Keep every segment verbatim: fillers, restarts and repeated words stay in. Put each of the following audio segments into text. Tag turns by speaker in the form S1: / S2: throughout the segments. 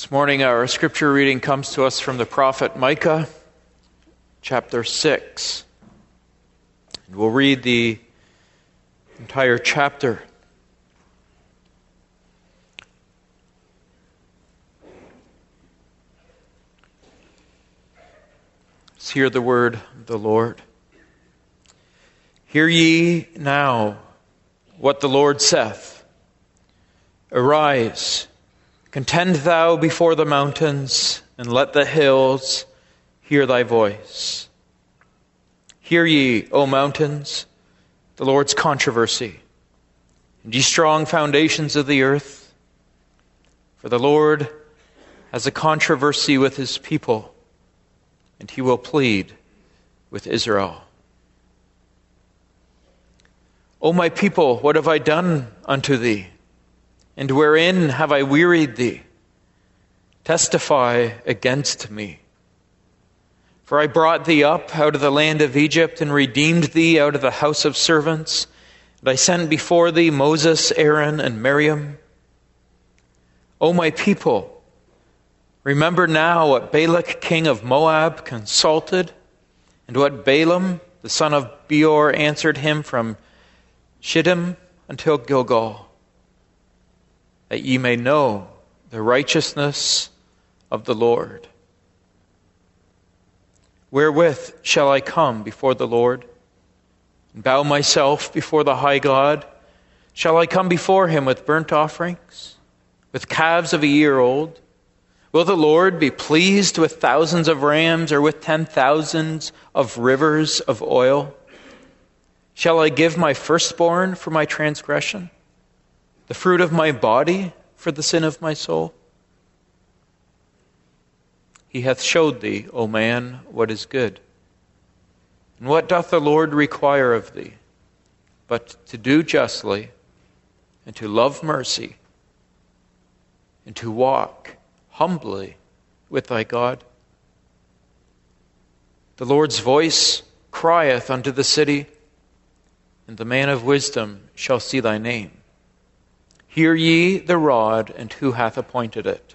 S1: This morning our scripture reading comes to us from the prophet Micah, chapter six. And we'll read the entire chapter. Let's hear the word of the Lord. Hear ye now what the Lord saith. Arise, contend thou before the mountains, and let the hills hear thy voice. Hear ye, O mountains, the Lord's controversy, and ye strong foundations of the earth. For the Lord has a controversy with his people, and he will plead with Israel. O my people, what have I done unto thee? And wherein have I wearied thee? Testify against me. For I brought thee up out of the land of Egypt, and redeemed thee out of the house of servants. And I sent before thee Moses, Aaron, and Miriam. O my people, remember now what Balak king of Moab consulted, and what Balaam the son of Beor answered him from Shittim until Gilgal, that ye may know the righteousness of the Lord. Wherewith shall I come before the Lord, and bow myself before the high God? Shall I come before him with burnt offerings, with calves of a year old? Will the Lord be pleased with thousands of rams, or with ten thousands of rivers of oil? Shall I give my firstborn for my transgression, the fruit of my body for the sin of my soul? He hath showed thee, O man, what is good. And what doth the Lord require of thee, but to do justly, and to love mercy, and to walk humbly with thy God? The Lord's voice crieth unto the city, and the man of wisdom shall see thy name. Hear ye the rod, and who hath appointed it?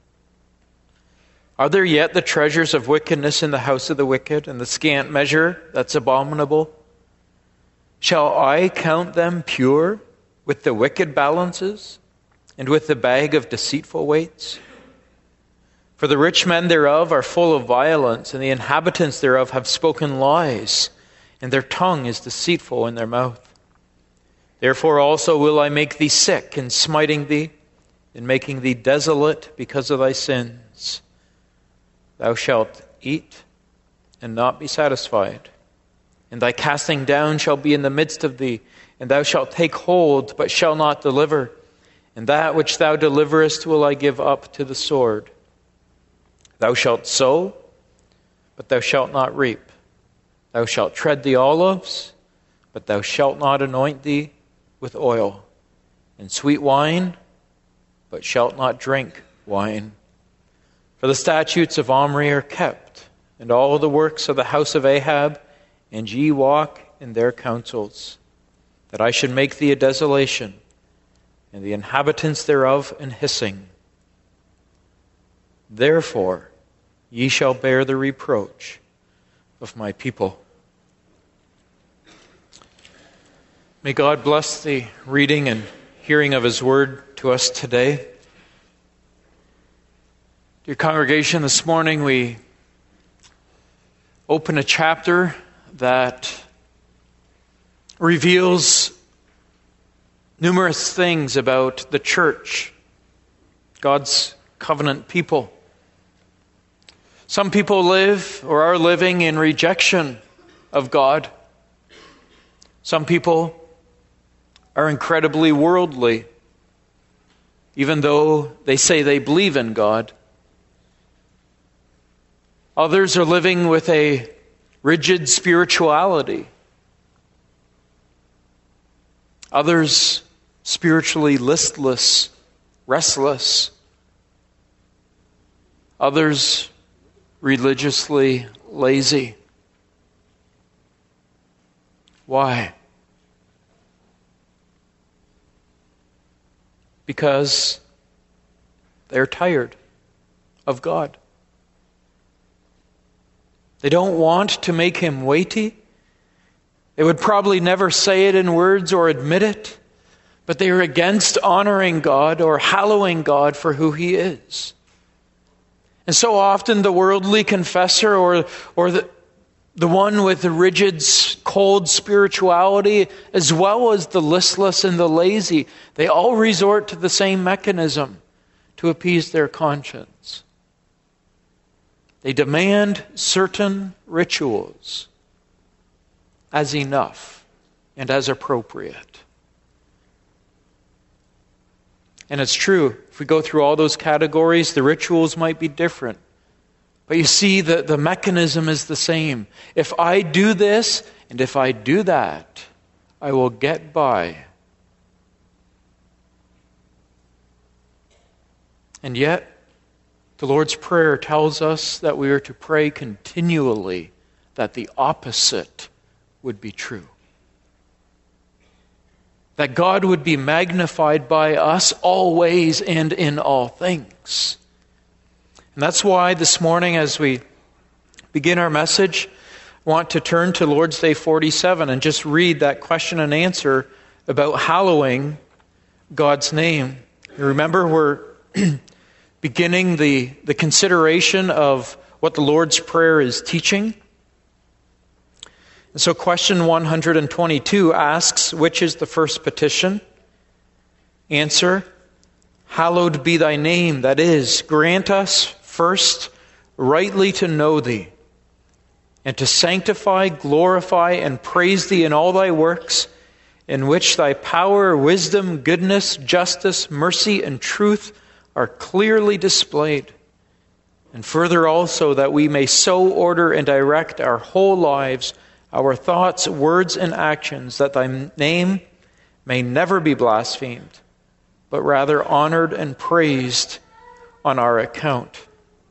S1: Are there yet the treasures of wickedness in the house of the wicked, and the scant measure that's abominable? Shall I count them pure with the wicked balances, and with the bag of deceitful weights? For the rich men thereof are full of violence, and the inhabitants thereof have spoken lies, and their tongue is deceitful in their mouth. Therefore also will I make thee sick in smiting thee, in making thee desolate because of thy sins. Thou shalt eat and not be satisfied, and thy casting down shall be in the midst of thee, and thou shalt take hold, but shalt not deliver. And that which thou deliverest will I give up to the sword. Thou shalt sow, but thou shalt not reap. Thou shalt tread the olives, but thou shalt not anoint thee with oil, and sweet wine, but shalt not drink wine. For the statutes of Omri are kept, and all the works of the house of Ahab, and ye walk in their counsels, that I should make thee a desolation, and the inhabitants thereof an hissing. Therefore ye shall bear the reproach of my people. May God bless the reading and hearing of his word to us today. Dear congregation, this morning we open a chapter that reveals numerous things about the church, God's covenant people. Some people live or are living in rejection of God. Some people are incredibly worldly, even though they say they believe in God. Others are living with a rigid spirituality. Others spiritually listless, restless. Others religiously lazy. Why? Because they're tired. of God. They don't want to make him weighty. They would probably never say it in words or admit it, but they are against honoring God or hallowing God for who he is. And so often the worldly confessor or, or the, the one with the rigid, cold spirituality, as well as the listless and the lazy, they all resort to the same mechanism to appease their conscience. They demand certain rituals as enough and as appropriate. And it's true, if we go through all those categories, the rituals might be different. But you see, the, the mechanism is the same. If I do this and if I do that, I will get by. And yet, the Lord's Prayer tells us that we are to pray continually that the opposite would be true. That God would be magnified by us always and in all things. And that's why this morning, as we begin our message, I want to turn to Lord's Day forty-seven and just read that question and answer about hallowing God's name. You remember, we're beginning the, the consideration of what the Lord's Prayer is teaching. And so question one hundred twenty-two asks, which is the first petition? Answer, hallowed be thy name. That is, grant us first rightly to know thee, and to sanctify, glorify, and praise thee in all thy works, in which thy power, wisdom, goodness, justice, mercy, and truth are clearly displayed. And further also, that we may so order and direct our whole lives, our thoughts, words, and actions, that thy name may never be blasphemed, but rather honored and praised on our account.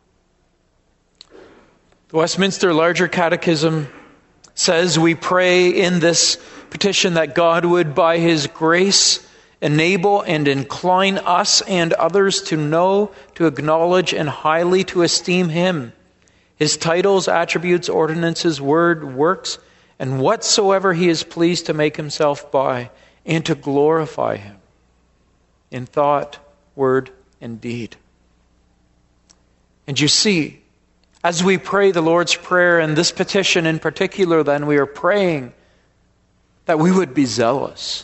S1: The Westminster Larger Catechism says we pray in this petition that God would, by his grace, enable and incline us and others to know, to acknowledge, and highly to esteem him, his titles, attributes, ordinances, word, works, and whatsoever he is pleased to make himself by, and to glorify him in thought, word, and deed. And you see, as we pray the Lord's Prayer, and this petition in particular, then we are praying that we would be zealous.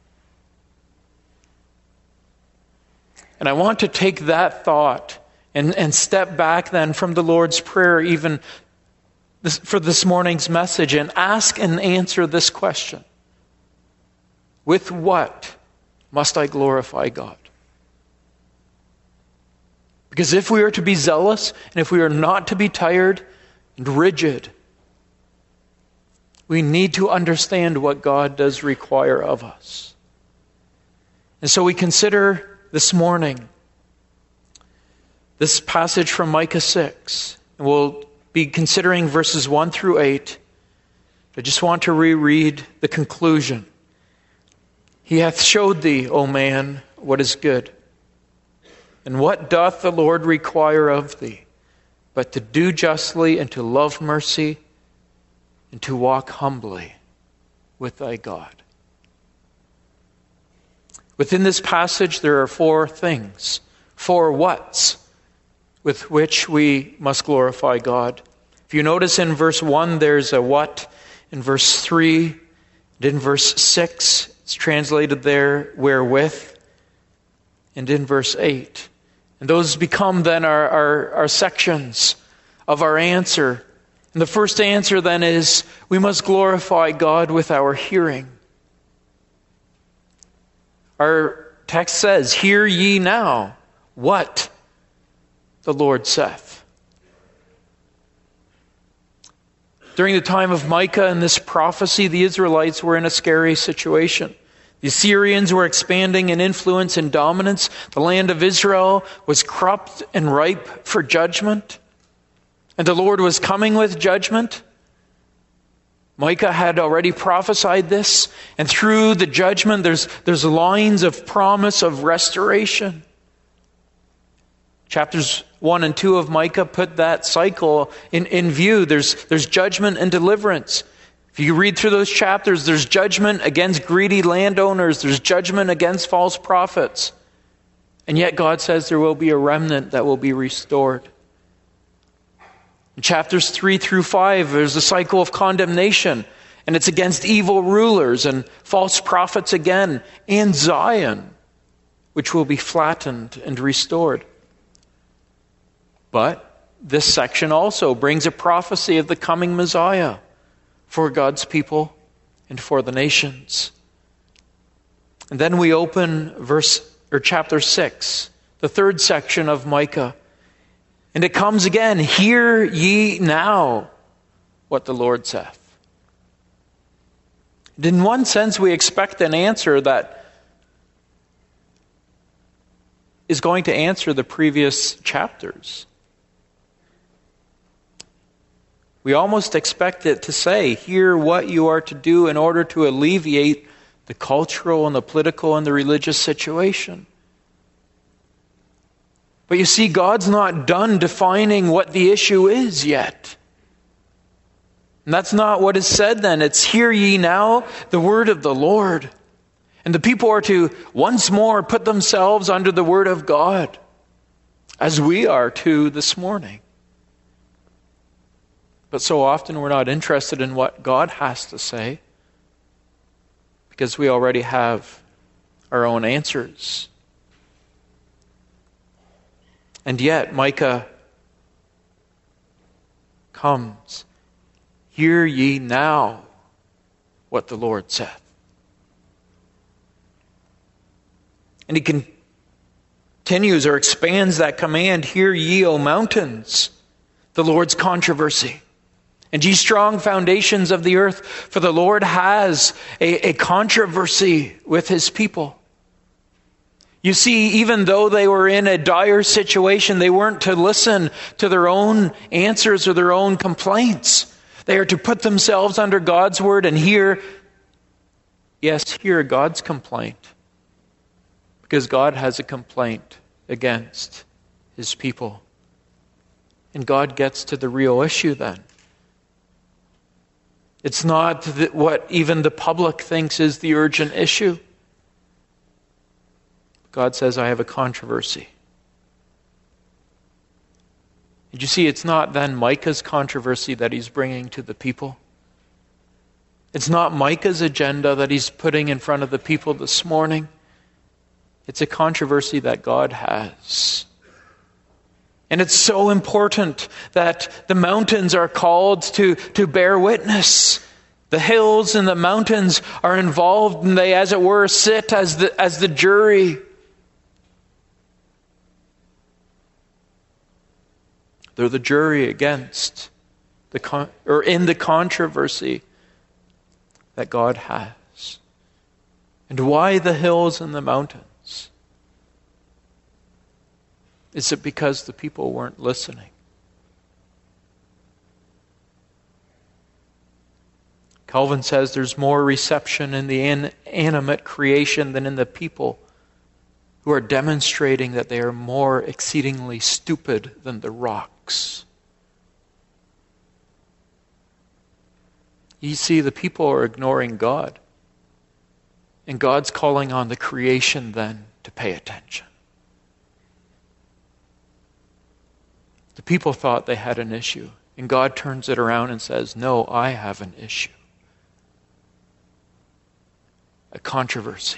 S1: And I want to take that thought and, and step back then from the Lord's Prayer even this, for this morning's message, and ask and answer this question. With what must I glorify God? Because if we are to be zealous, and if we are not to be tired and rigid, we need to understand what God does require of us. And so we consider this morning this passage from Micah six. And we'll be considering verses one through eight. I just want to reread the conclusion. He hath showed thee, O man, what is good. And what doth the Lord require of thee, but to do justly, and to love mercy, and to walk humbly with thy God. Within this passage, there are four things, four whats, with which we must glorify God. If you notice in verse one, there's a what. In verse three, and in verse six, it's translated there, wherewith. And in verse eight. And those become then our, our, our sections of our answer. And the first answer then is, we must glorify God with our hearing. Our text says, hear ye now what the Lord saith. During the time of Micah and this prophecy, the Israelites were in a scary situation. The Assyrians were expanding in influence and dominance. The land of Israel was corrupt and ripe for judgment. And the Lord was coming with judgment. Micah had already prophesied this. And through the judgment, there's, there's lines of promise of restoration. Chapters one and two of Micah put that cycle in, in view. There's, there's judgment and deliverance. If you read through those chapters, there's judgment against greedy landowners. There's judgment against false prophets. And yet God says there will be a remnant that will be restored. In chapters three through five, there's a cycle of condemnation. And it's against evil rulers and false prophets again. And Zion, which will be flattened and restored. But this section also brings a prophecy of the coming Messiah for God's people and for the nations. And then we open verse or chapter six, the third section of Micah. And it comes again, hear ye now what the Lord saith. And in one sense, we expect an answer that is going to answer the previous chapters. We almost expect it to say, hear what you are to do in order to alleviate the cultural and the political and the religious situation. But you see, God's not done defining what the issue is yet. And that's not what is said then. It's hear ye now the word of the Lord. And the people are to once more put themselves under the word of God, as we are too this morning. But so often we're not interested in what God has to say because we already have our own answers. And yet Micah comes, hear ye now what the Lord saith. And he continues or expands that command, hear ye, O mountains, the Lord's controversy. And ye strong foundations of the earth, for the Lord has a, a controversy with his people. You see, even though they were in a dire situation, they weren't to listen to their own answers or their own complaints. They are to put themselves under God's word and hear, yes, hear God's complaint. Because God has a complaint against his people. And God gets to the real issue then. It's not that what even the public thinks is the urgent issue. God says, I have a controversy. Did you see, it's not then Micah's controversy that he's bringing to the people. It's not Micah's agenda that he's putting in front of the people this morning. It's a controversy that God has. And it's so important that the mountains are called to, to bear witness. The hills and the mountains are involved, and they, as it were, sit as the, as the jury. They're the jury against the con- or in the controversy that God has. And why the hills and the mountains? Is it because the people weren't listening? Calvin says there's more reception in the inanimate creation than in the people who are demonstrating that they are more exceedingly stupid than the rocks. You see, the people are ignoring God. And God's calling on the creation then to pay attention. The people thought they had an issue. And God turns it around and says, no, I have an issue. A controversy.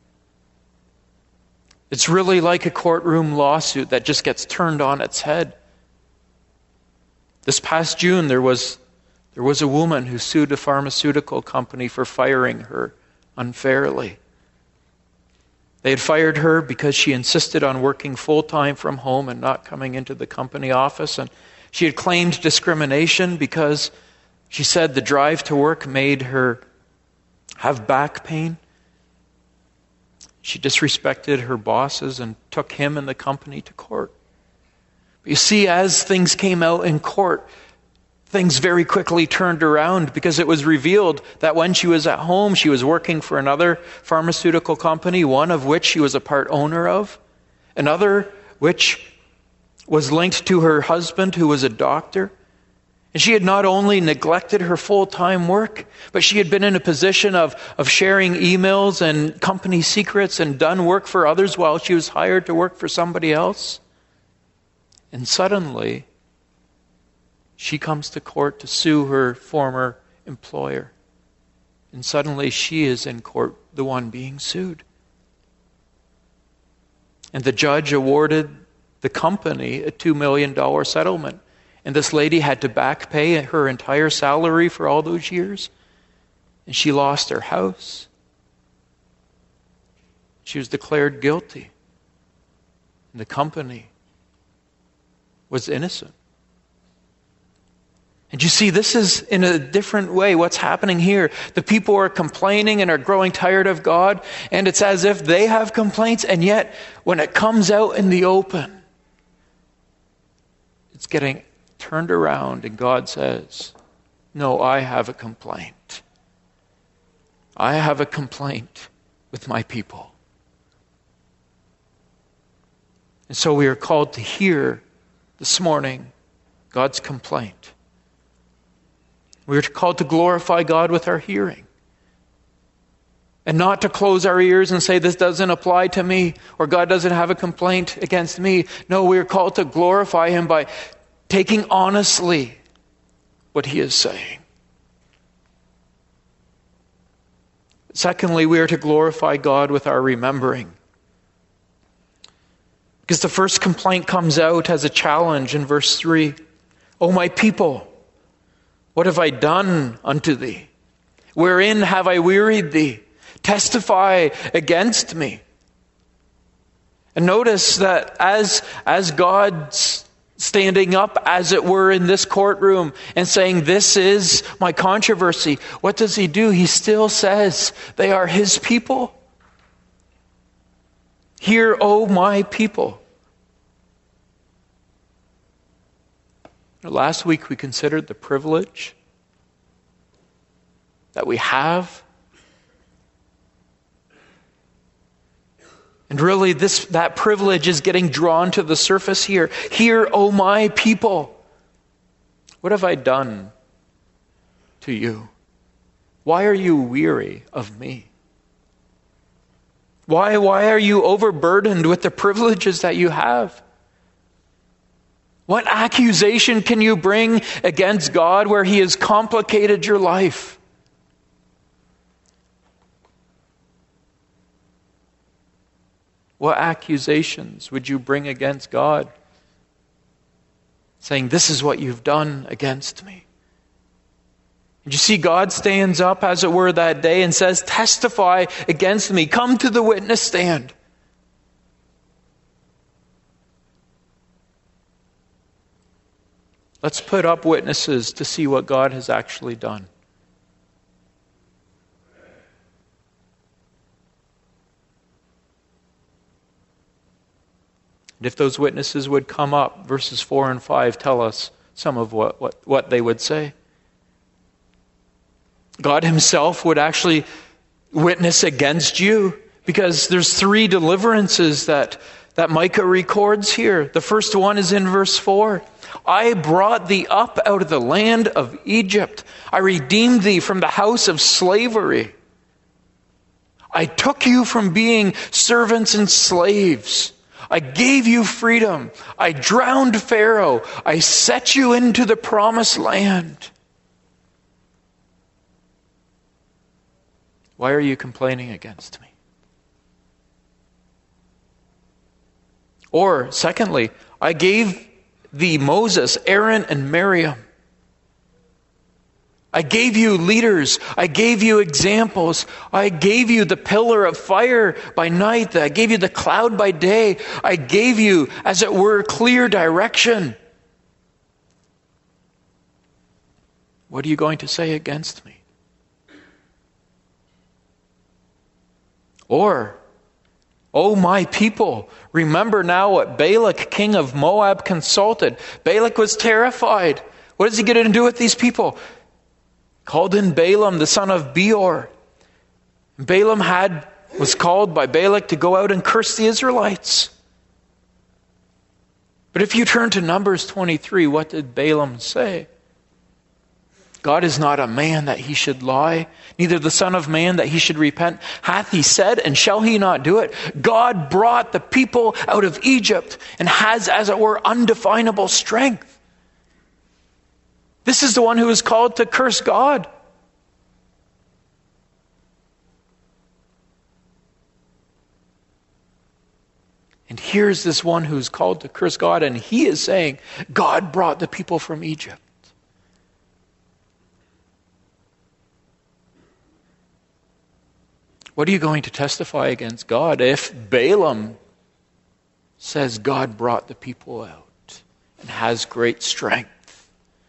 S1: It's really like a courtroom lawsuit that just gets turned on its head. This past June, there was, there was a woman who sued a pharmaceutical company for firing her unfairly. They had fired her because she insisted on working full-time from home and not coming into the company office. And she had claimed discrimination because she said the drive to work made her have back pain. She disrespected her bosses and took him and the company to court. But you see, as things came out in court, things very quickly turned around because it was revealed that when she was at home, she was working for another pharmaceutical company, one of which she was a part owner of, another which was linked to her husband, who was a doctor. And she had not only neglected her full-time work, but she had been in a position of, of sharing emails and company secrets and done work for others while she was hired to work for somebody else. And suddenly, she comes to court to sue her former employer. And suddenly she is in court, the one being sued. And the judge awarded the company a two million dollars settlement. And this lady had to back pay her entire salary for all those years. And she lost her house. She was declared guilty. And the company was innocent. And you see, this is in a different way what's happening here. The people are complaining and are growing tired of God. And it's as if they have complaints. And yet, when it comes out in the open, it's getting turned around, and God says, no, I have a complaint. I have a complaint with my people. And so we are called to hear this morning God's complaint. We are called to glorify God with our hearing. And not to close our ears and say, this doesn't apply to me, or God doesn't have a complaint against me. No, we are called to glorify Him by taking honestly what He is saying. Secondly, we are to glorify God with our remembering. Because the first complaint comes out as a challenge in verse three. O my people, what have I done unto thee? Wherein have I wearied thee? Testify against me. And notice that as, as God's standing up, as it were, in this courtroom and saying, this is my controversy, what does He do? He still says they are His people. Hear, O my people. Last week we considered the privilege that we have. And really, this that privilege is getting drawn to the surface here. Hear, O my people, what have I done to you? Why are you weary of me? Why, why are you overburdened with the privileges that you have? What accusation can you bring against God where He has complicated your life? What accusations would you bring against God? Saying, this is what you've done against me. And you see, God stands up, as it were, that day and says, testify against me. Come to the witness stand. Let's put up witnesses to see what God has actually done. And if those witnesses would come up, verses four and five tell us some of what, what, what they would say. God Himself would actually witness against you, because there's three deliverances that, that Micah records here. The first one is in verse four. I brought thee up out of the land of Egypt. I redeemed thee from the house of slavery. I took you from being servants and slaves. I gave you freedom. I drowned Pharaoh. I set you into the promised land. Why are you complaining against me? Or, secondly, I gave thee Moses, Aaron, and Miriam. I gave you leaders. I gave you examples. I gave you the pillar of fire by night. I gave you the cloud by day. I gave you, as it were, clear direction. What are you going to say against me? Or, O my people, remember now what Balak, king of Moab, consulted. Balak was terrified. What is he going to do with these people? Called in Balaam, the son of Beor. Balaam had was called by Balak to go out and curse the Israelites. But if you turn to Numbers twenty-three, what did Balaam say? God is not a man that he should lie, neither the son of man that he should repent. Hath he said, and shall he not do it? God brought the people out of Egypt and has, as it were, undefinable strength. This is the one who is called to curse God. And here's this one who's called to curse God, and he is saying, God brought the people from Egypt. What are you going to testify against God if Balaam says God brought the people out and has great strength?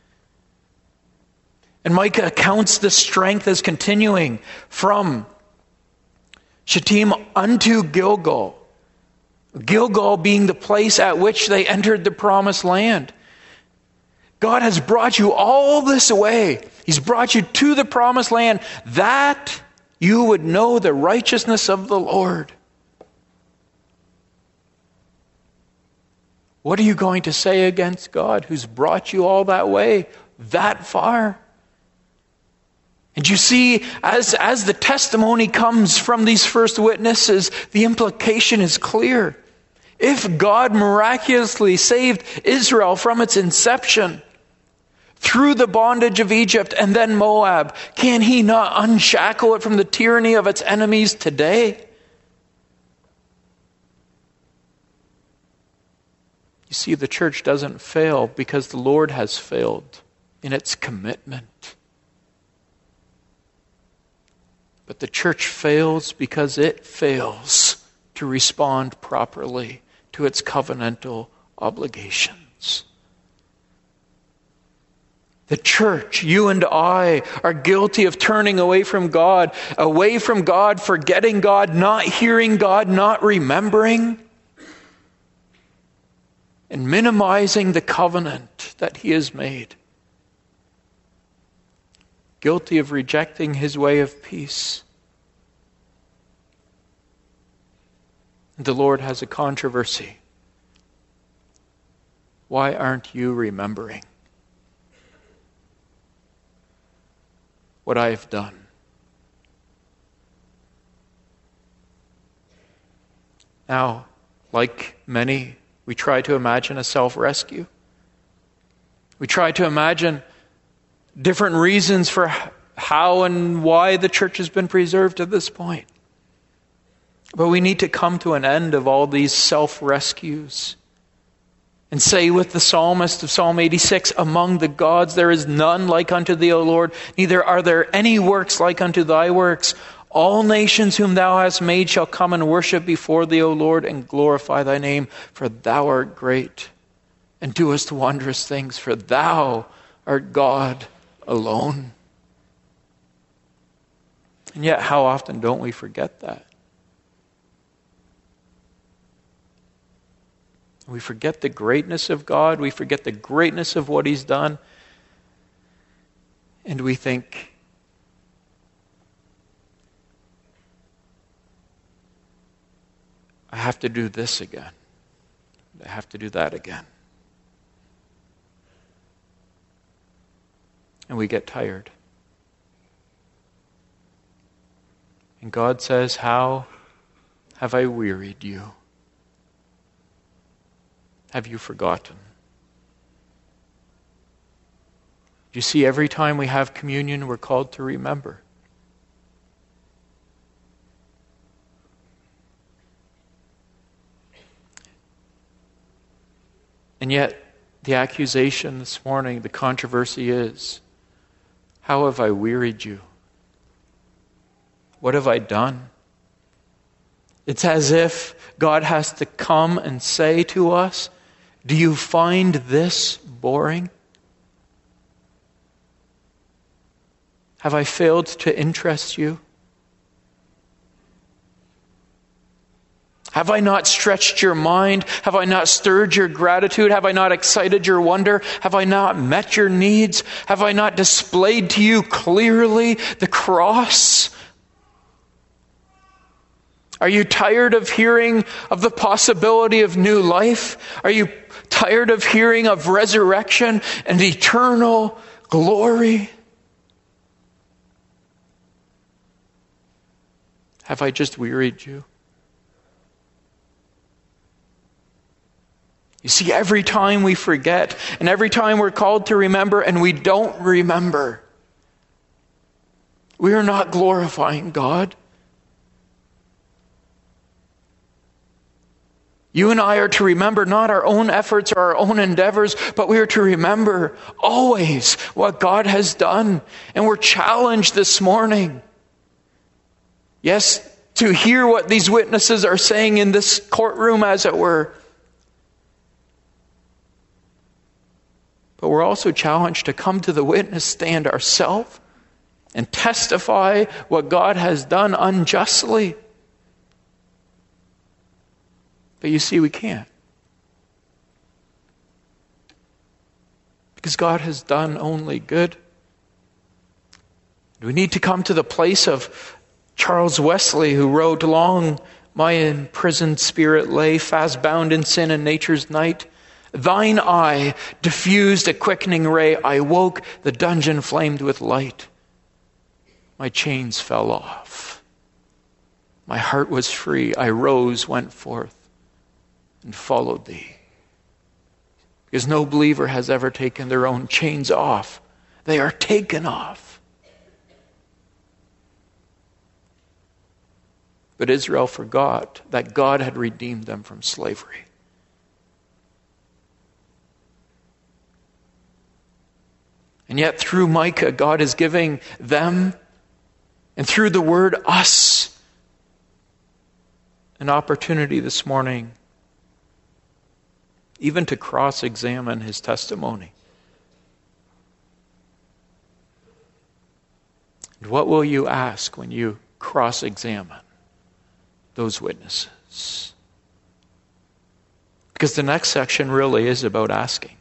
S1: And Micah counts the strength as continuing from Shittim unto Gilgal. Gilgal being the place at which they entered the promised land. God has brought you all this way. He's brought you to the promised land, that you would know the righteousness of the Lord. What are you going to say against God who's brought you all that way, that far? And you see, as, as the testimony comes from these first witnesses, the implication is clear. If God miraculously saved Israel from its inception, through the bondage of Egypt and then Moab, can he not unshackle it from the tyranny of its enemies today? You see, the church doesn't fail because the Lord has failed in its commitment. But the church fails because it fails to respond properly to its covenantal obligations. The church, you and I, are guilty of turning away from God, away from God, forgetting God, not hearing God, not remembering, and minimizing the covenant that he has made. Guilty of rejecting his way of peace. The Lord has a controversy. Why aren't you remembering what I have done? Now, like many, we try to imagine a self-rescue. We try to imagine different reasons for how and why the church has been preserved to this point. But we need to come to an end of all these self-rescues and say with the psalmist of Psalm eighty-six, among the gods there is none like unto thee, O Lord, neither are there any works like unto thy works. All nations whom thou hast made shall come and worship before thee, O Lord, and glorify thy name, for thou art great, and doest wondrous things, for thou art God alone. And yet, how often don't we forget that? We forget the greatness of God. We forget the greatness of what he's done. And we think, I have to do this again. I have to do that again. And we get tired. And God says, how have I wearied you? Have you forgotten? You see, every time we have communion, we're called to remember. And yet, the accusation this morning, the controversy is, how have I wearied you? What have I done? It's as if God has to come and say to us, do you find this boring? Have I failed to interest you? Have I not stretched your mind? Have I not stirred your gratitude? Have I not excited your wonder? Have I not met your needs? Have I not displayed to you clearly the cross? Are you tired of hearing of the possibility of new life? Are you tired of hearing of resurrection and eternal glory? Have I just wearied you? You see, every time we forget, and every time we're called to remember and we don't remember, we are not glorifying God. You and I are to remember not our own efforts or our own endeavors, but we are to remember always what God has done. And we're challenged this morning, yes, to hear what these witnesses are saying in this courtroom, as it were. But we're also challenged to come to the witness stand ourselves and testify what God has done unjustly. But you see, we can't. Because God has done only good. We need to come to the place of Charles Wesley, who wrote, "Long my imprisoned spirit lay, fast bound in sin and nature's night. Thine eye diffused a quickening ray. I woke, the dungeon flamed with light. My chains fell off. My heart was free. I rose, went forth, and followed thee." Because no believer has ever taken their own chains off. They are taken off. But Israel forgot that God had redeemed them from slavery. And yet through Micah, God is giving them, and through the word us, an opportunity this morning even to cross-examine his testimony. And what will you ask when you cross-examine those witnesses? Because the next section really is about asking.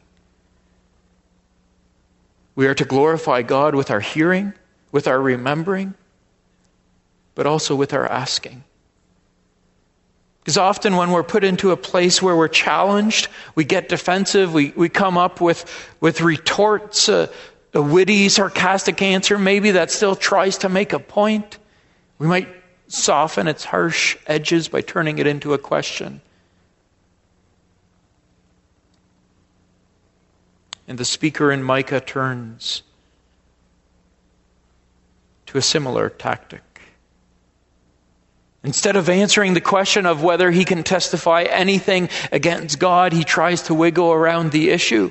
S1: We are to glorify God with our hearing, with our remembering, but also with our asking. Because often when we're put into a place where we're challenged, we get defensive, we, we come up with, with retorts, a, a witty, sarcastic answer, maybe that still tries to make a point. We might soften its harsh edges by turning it into a question. And the speaker in Micah turns to a similar tactic. Instead of answering the question of whether he can testify anything against God, he tries to wiggle around the issue.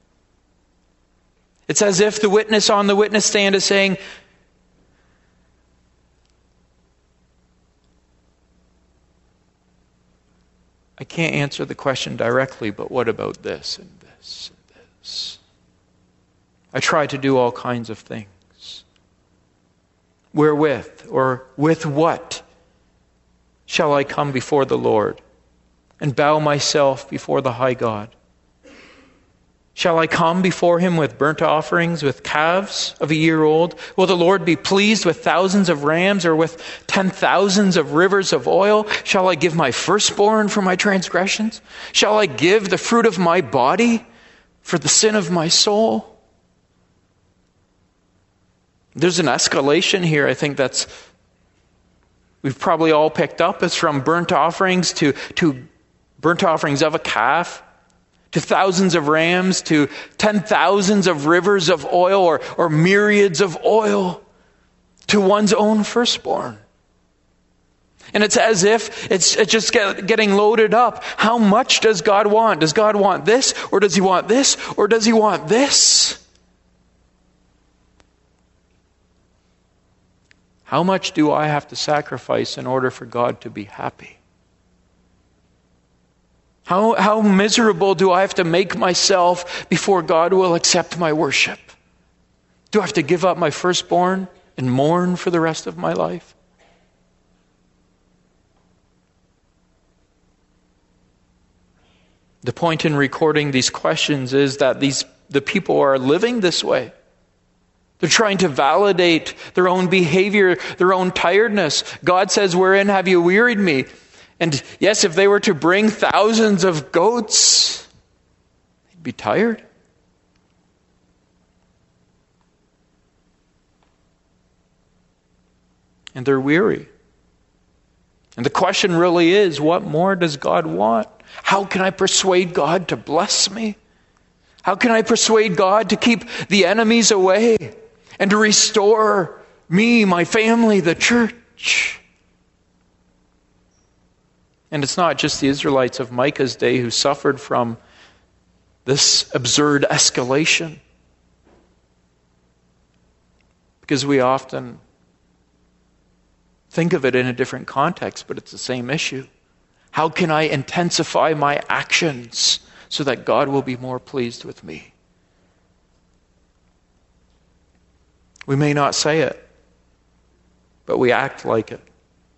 S1: It's as if the witness on the witness stand is saying, I can't answer the question directly, but what about this and this and this? I try to do all kinds of things. Wherewith, or with what, shall I come before the Lord and bow myself before the high God? Shall I come before him with burnt offerings, with calves of a year old? Will the Lord be pleased with thousands of rams, or with ten thousands of rivers of oil? Shall I give my firstborn for my transgressions? Shall I give the fruit of my body for the sin of my soul? There's an escalation here, I think that's we've probably all picked up. It's from burnt offerings to, to burnt offerings of a calf, to thousands of rams, to ten thousands of rivers of oil, or, or myriads of oil, to one's own firstborn. And it's as if it's, it's just get, getting loaded up. How much does God want? Does God want this? Or does he want this? Or does he want this? How much do I have to sacrifice in order for God to be happy? How, how miserable do I have to make myself before God will accept my worship? Do I have to give up my firstborn and mourn for the rest of my life? The point in recording these questions is that these the people are living this way. They're trying to validate their own behavior, their own tiredness. God says, wherein have you wearied me? And yes, if they were to bring thousands of goats, be tired. And they're weary. And the question really is, what more does God want? How can I persuade God to bless me? How can I persuade God to keep the enemies away and to restore me, my family, the church? And it's not just the Israelites of Micah's day who suffered from this absurd escalation. Because we often think of it in a different context, but it's the same issue. How can I intensify my actions so that God will be more pleased with me? We may not say it, but we act like it.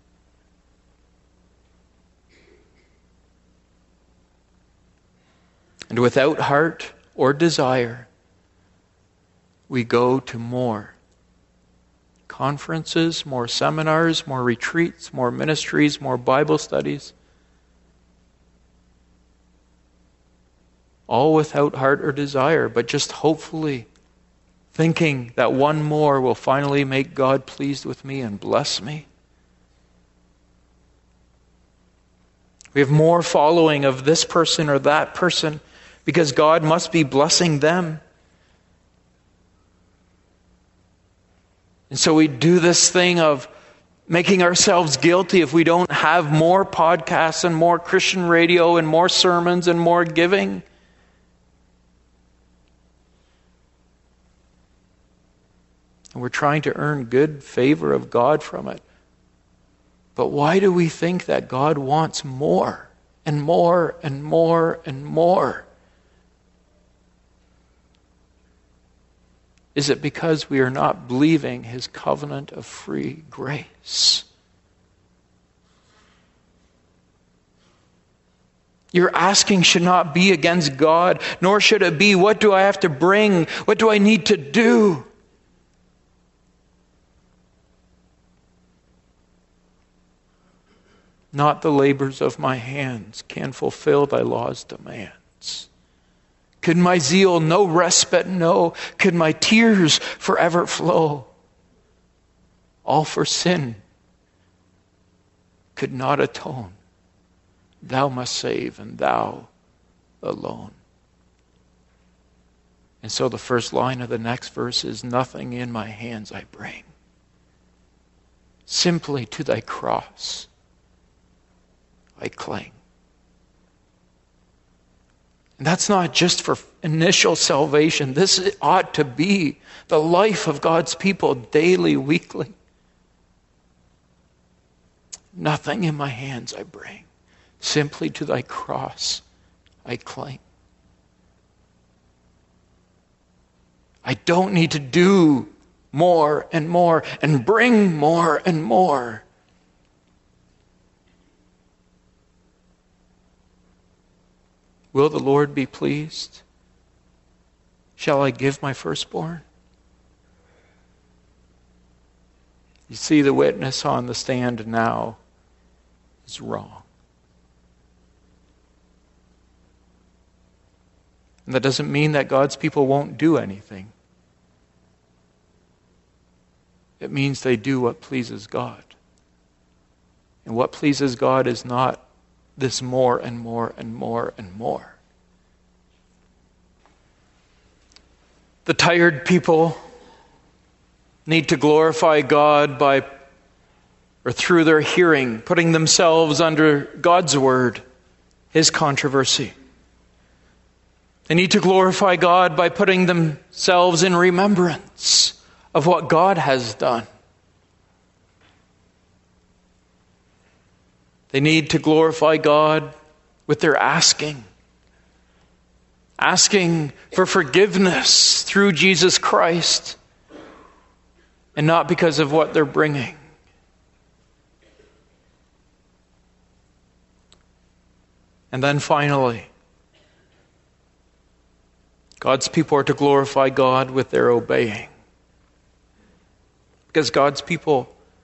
S1: And without heart or desire, we go to more conferences, more seminars, more retreats, more ministries, more Bible studies. All without heart or desire, but just hopefully thinking that one more will finally make God pleased with me and bless me. We have more following of this person or that person because God must be blessing them. And so we do this thing of making ourselves guilty if we don't have more podcasts and more Christian radio and more sermons and more giving. And we're trying to earn good favor of God from it. But why do we think that God wants more and more and more and more? Is it because we are not believing His covenant of free grace? Your asking should not be against God, nor should it be, what do I have to bring? What do I need to do? Not the labors of my hands can fulfill thy law's demands. Could my zeal no respite know? Could my tears forever flow? All for sin could not atone. Thou must save, and thou alone. And so the first line of the next verse is, nothing in my hands I bring. Simply to thy cross I cling. And that's not just for initial salvation. This ought to be the life of God's people daily, weekly. Nothing in my hands I bring. Simply to thy cross I cling. I don't need to do more and more and bring more and more. Will the Lord be pleased? Shall I give my firstborn? You see, the witness on the stand now is wrong. And that doesn't mean that God's people won't do anything. It means they do what pleases God. And what pleases God is not this more and more and more and more. The tired people need to glorify God by, or through their hearing, putting themselves under God's word, His controversy. They need to glorify God by putting themselves in remembrance of what God has done. They need to glorify God with their asking. Asking for forgiveness through Jesus Christ. And not because of what they're bringing. And then finally, God's people are to glorify God with their obeying. Because God's people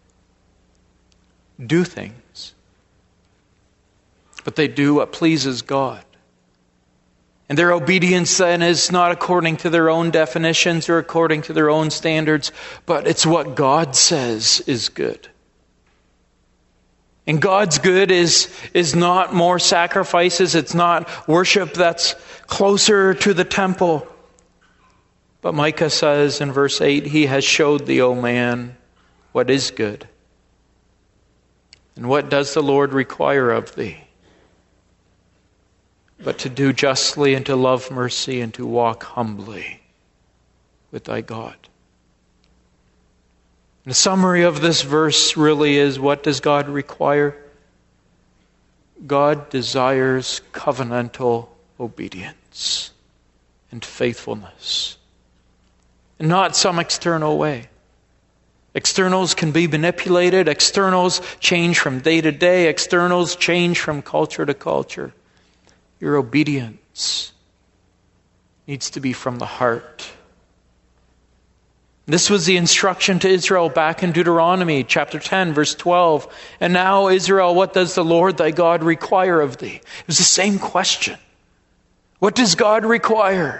S1: do things. But they do what pleases God. And their obedience then is not according to their own definitions or according to their own standards, but it's what God says is good. And God's good is, is not more sacrifices. It's not worship that's closer to the temple. But Micah says in verse eight, He has showed thee, O man, what is good. And what does the Lord require of thee? But to do justly and to love mercy and to walk humbly with thy God. The summary of this verse really is, what does God require? God desires covenantal obedience and faithfulness, and not some external way. Externals can be manipulated. Externals change from day to day. Externals change from culture to culture. Your obedience needs to be from the heart. This was the instruction to Israel back in Deuteronomy chapter ten, verse twelve. And now, Israel, what does the Lord thy God require of thee? It was the same question. What does God require?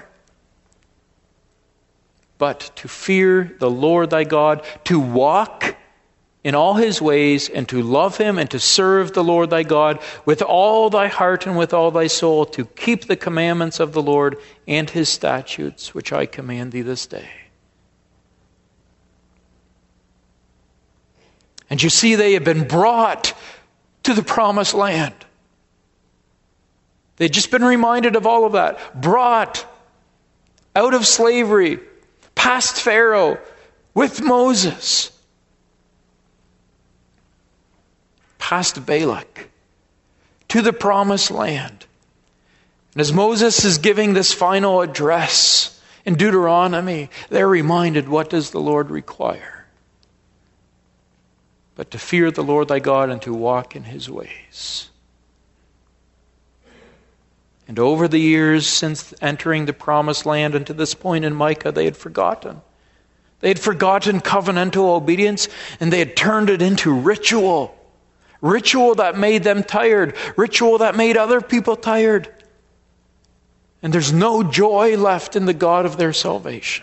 S1: But to fear the Lord thy God, to walk in all his ways, and to love him, and to serve the Lord thy God with all thy heart and with all thy soul, to keep the commandments of the Lord and his statutes, which I command thee this day. And you see, they had been brought to the promised land. They'd just been reminded of all of that. Brought out of slavery, past Pharaoh, with Moses, past Balak, to the promised land. And as Moses is giving this final address in Deuteronomy, they're reminded, what does the Lord require? But to fear the Lord thy God and to walk in his ways. And over the years since entering the promised land and to this point in Micah, they had forgotten. They had forgotten covenantal obedience, and they had turned it into ritual. Ritual that made them tired. Ritual that made other people tired. And there's no joy left in the God of their salvation.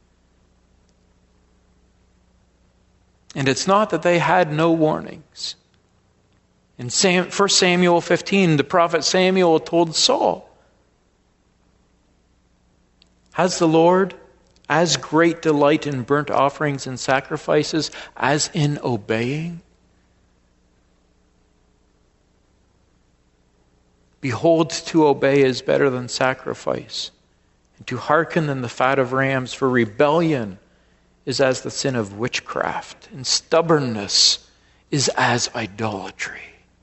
S1: And it's not that they had no warnings. In First Samuel fifteen, the prophet Samuel told Saul, has the Lord as great delight in burnt offerings and sacrifices as in obeying? Behold, to obey is better than sacrifice, and to hearken than the fat of rams, for rebellion is as the sin of witchcraft, and stubbornness is as idolatry.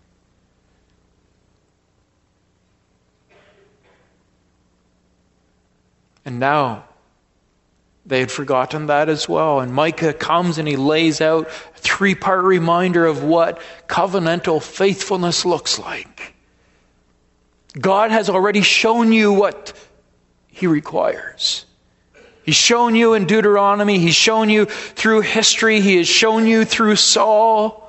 S1: And now, they had forgotten that as well. And Micah comes and he lays out a three-part reminder of what covenantal faithfulness looks like. God has already shown you what he requires. He's shown you in Deuteronomy. He's shown you through history. He has shown you through Saul.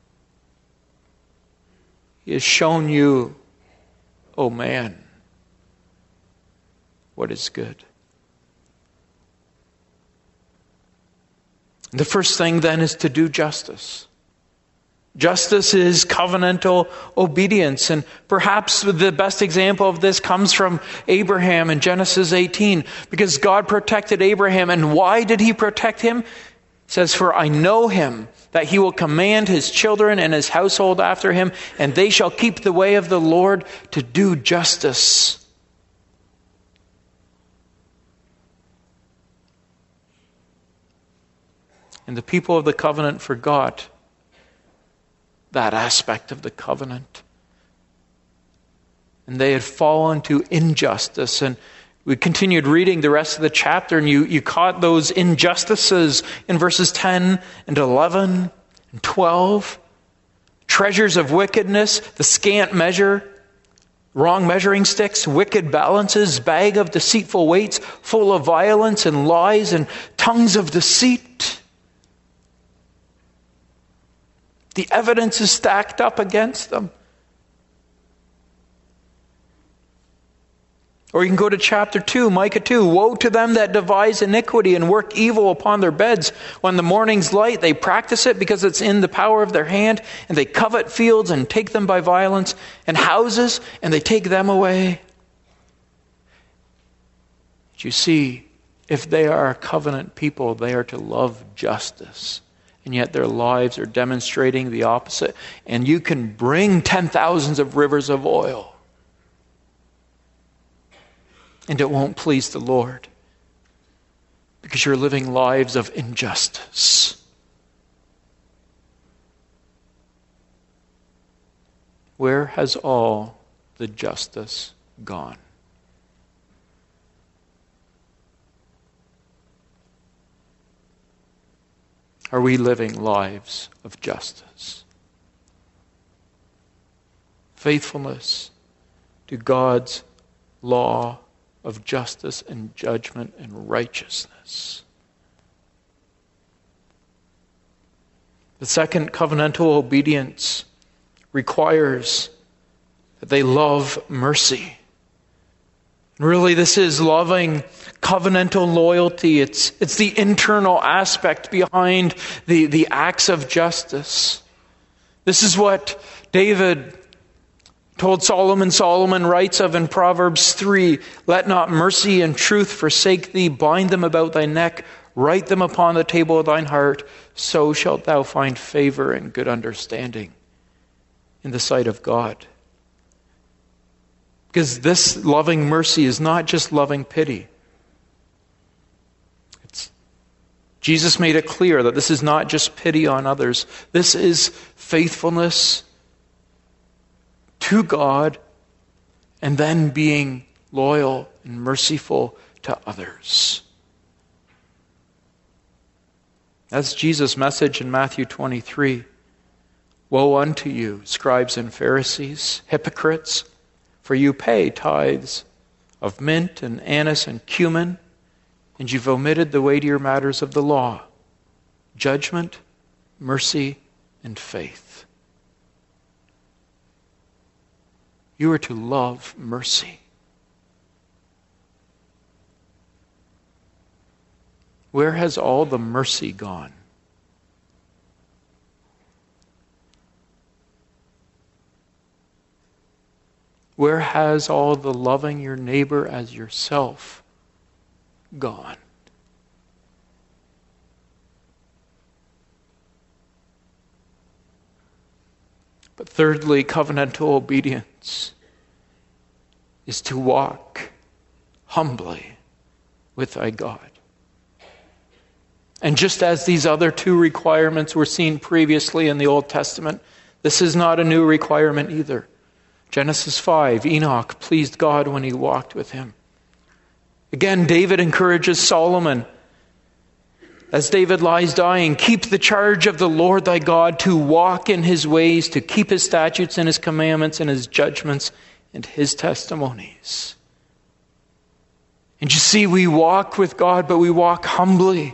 S1: He has shown you, oh man, what is good. The first thing then is to do justice. Justice is covenantal obedience. And perhaps the best example of this comes from Abraham in Genesis eighteen. Because God protected Abraham. And why did he protect him? It says, for I know him, that he will command his children and his household after him, and they shall keep the way of the Lord to do justice. And the people of the covenant forgot that aspect of the covenant. And they had fallen to injustice. And we continued reading the rest of the chapter, and you, you caught those injustices in verses ten and eleven and twelve. Treasures of wickedness, the scant measure, wrong measuring sticks, wicked balances, bag of deceitful weights, full of violence and lies and tongues of deceit. The evidence is stacked up against them. Or you can go to chapter two, Micah two. Woe to them that devise iniquity and work evil upon their beds. When the morning's light, they practice it because it's in the power of their hand, and they covet fields and take them by violence, and houses, and they take them away. But you see, if they are a covenant people, they are to love justice. And yet their lives are demonstrating the opposite. And you can bring ten thousands of rivers of oil, and it won't please the Lord because you're living lives of injustice. Where has all the justice gone? Are we living lives of justice? Faithfulness to God's law of justice and judgment and righteousness. The second covenantal obedience requires that they love mercy. Really, this is loving covenantal loyalty. It's, it's the internal aspect behind the, the acts of justice. This is what David told Solomon. Solomon writes of in Proverbs three, let not mercy and truth forsake thee. Bind them about thy neck. Write them upon the table of thine heart. So shalt thou find favor and good understanding in the sight of God. Because this loving mercy is not just loving pity. It's, Jesus made it clear that this is not just pity on others. This is faithfulness to God, and then being loyal and merciful to others. That's Jesus' message in Matthew twenty-three. Woe unto you, scribes and Pharisees, hypocrites, for you pay tithes of mint and anise and cumin, and you've omitted the weightier matters of the law, judgment, mercy, and faith. You are to love mercy. Where has all the mercy gone? Where has all the loving your neighbor as yourself gone? But thirdly, covenantal obedience is to walk humbly with thy God. And just as these other two requirements were seen previously in the Old Testament, this is not a new requirement either. Genesis five, Enoch pleased God when he walked with him. Again, David encourages Solomon, as David lies dying, keep the charge of the Lord thy God, to walk in his ways, to keep his statutes and his commandments and his judgments and his testimonies. And you see, we walk with God, but we walk humbly.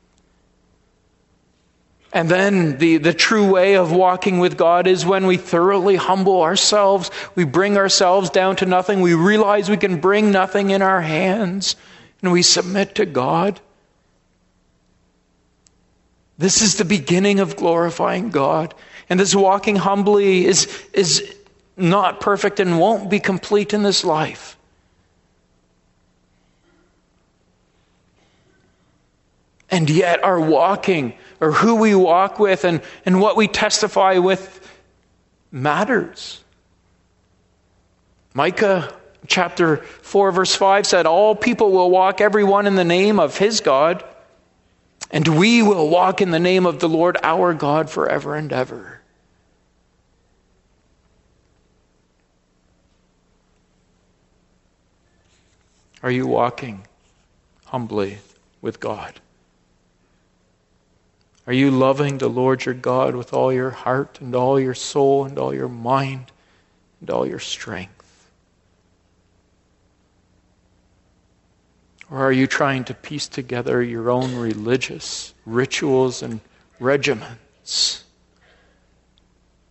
S1: And then the, the true way of walking with God is when we thoroughly humble ourselves. We bring ourselves down to nothing. We realize we can bring nothing in our hands. And we submit to God. This is the beginning of glorifying God. And this walking humbly is, is not perfect and won't be complete in this life. And yet our walking, or who we walk with and, and what we testify with, matters. Micah chapter four verse five said, all people will walk every one in the name of his God, and we will walk in the name of the Lord our God forever and ever. Are you walking humbly with God? Are you loving the Lord your God with all your heart and all your soul and all your mind and all your strength? Or are you trying to piece together your own religious rituals and regiments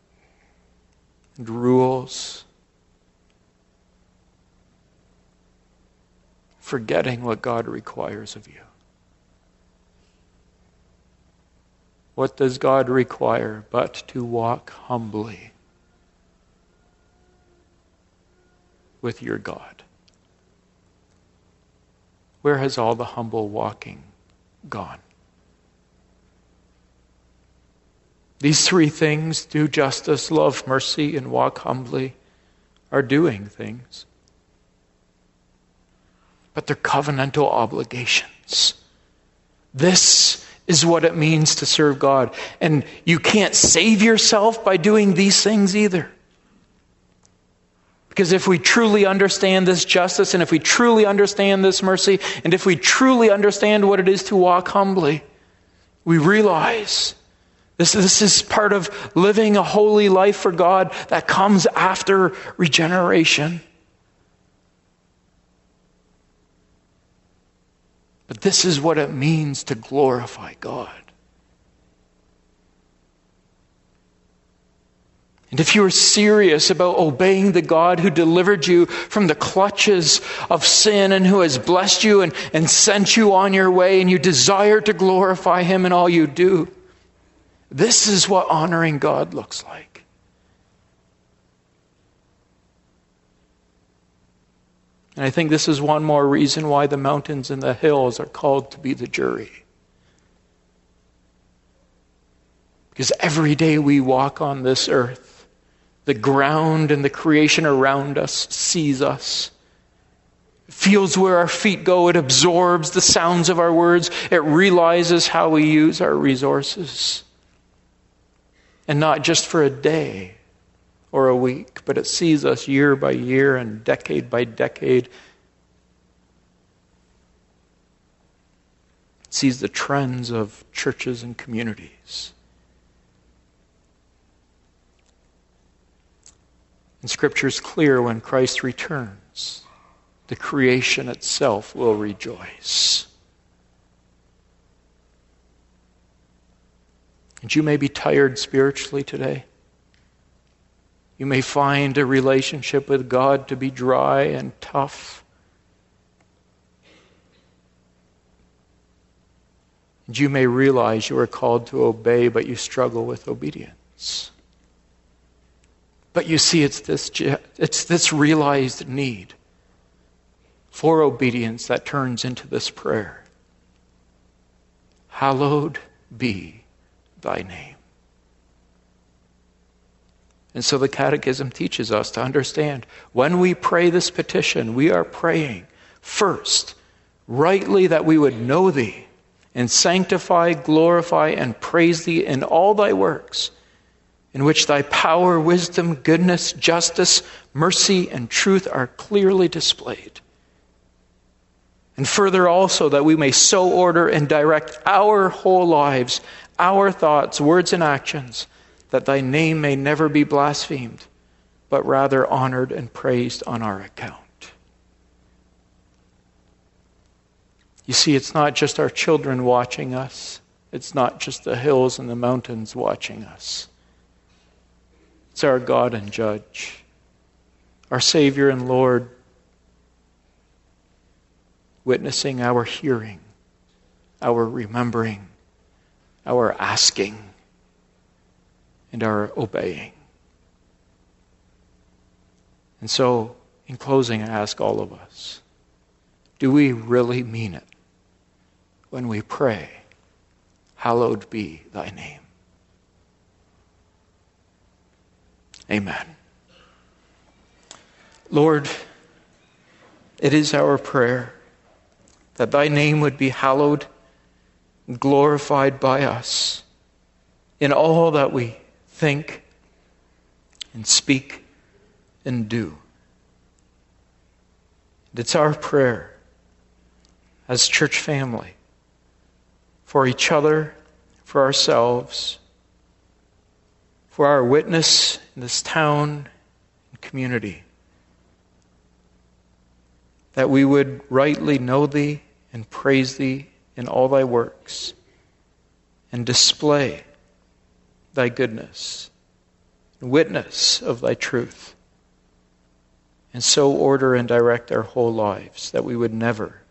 S1: and rules? forgetting what God requires of you. What does God require but to walk humbly with your God? Where has all the humble walking gone? These three things, do justice, love mercy, and walk humbly, are doing things. But they're covenantal obligations. This is what it means to serve God. And you can't save yourself by doing these things either. Because if we truly understand this justice, and if we truly understand this mercy, and if we truly understand what it is to walk humbly, we realize this, this is part of living a holy life for God that comes after regeneration. But this is what it means to glorify God. And if you are serious about obeying the God who delivered you from the clutches of sin and who has blessed you and, and sent you on your way, and you desire to glorify Him in all you do, this is what honoring God looks like. And I think this is one more reason why the mountains and the hills are called to be the jury. Because every day we walk on this earth, the ground and the creation around us sees us. It feels where our feet go. It absorbs the sounds of our words. It realizes how we use our resources. And not just for a day or a week, but it sees us year by year and decade by decade. It sees the trends of churches and communities. And Scripture is clear: when Christ returns, the creation itself will rejoice. And you may be tired spiritually today. You may find a relationship with God to be dry and tough. And you may realize you are called to obey, but you struggle with obedience. But you see, it's this, it's this realized need for obedience that turns into this prayer. Hallowed be thy name. And so the Catechism teaches us to understand, when we pray this petition, we are praying first, rightly, that we would know thee and sanctify, glorify, and praise thee in all thy works, in which thy power, wisdom, goodness, justice, mercy, and truth are clearly displayed. And further also, that we may so order and direct our whole lives, our thoughts, words, and actions, that thy name may never be blasphemed, but rather honored and praised on our account. You see, it's not just our children watching us. It's not just the hills and the mountains watching us. It's our God and Judge, our Savior and Lord, witnessing our hearing, our remembering, our asking, and our obeying. And so, in closing, I ask all of us, do we really mean it when we pray, hallowed be thy name? Amen. Lord, it is our prayer that thy name would be hallowed and glorified by us in all that we think and speak and do. And it's our prayer as church family, for each other, for ourselves, for our witness in this town and community, that we would rightly know thee and praise thee in all thy works, and display thy goodness, and witness of thy truth, and so order and direct our whole lives that we would never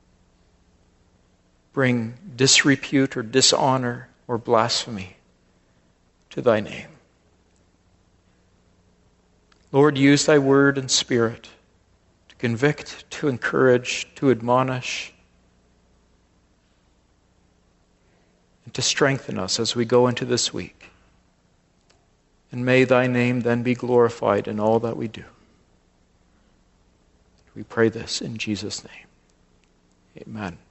S1: bring disrepute or dishonor or blasphemy to thy name. Lord, use thy word and spirit to convict, to encourage, to admonish, and to strengthen us as we go into this week. And may thy name then be glorified in all that we do. We pray this in Jesus' name. Amen.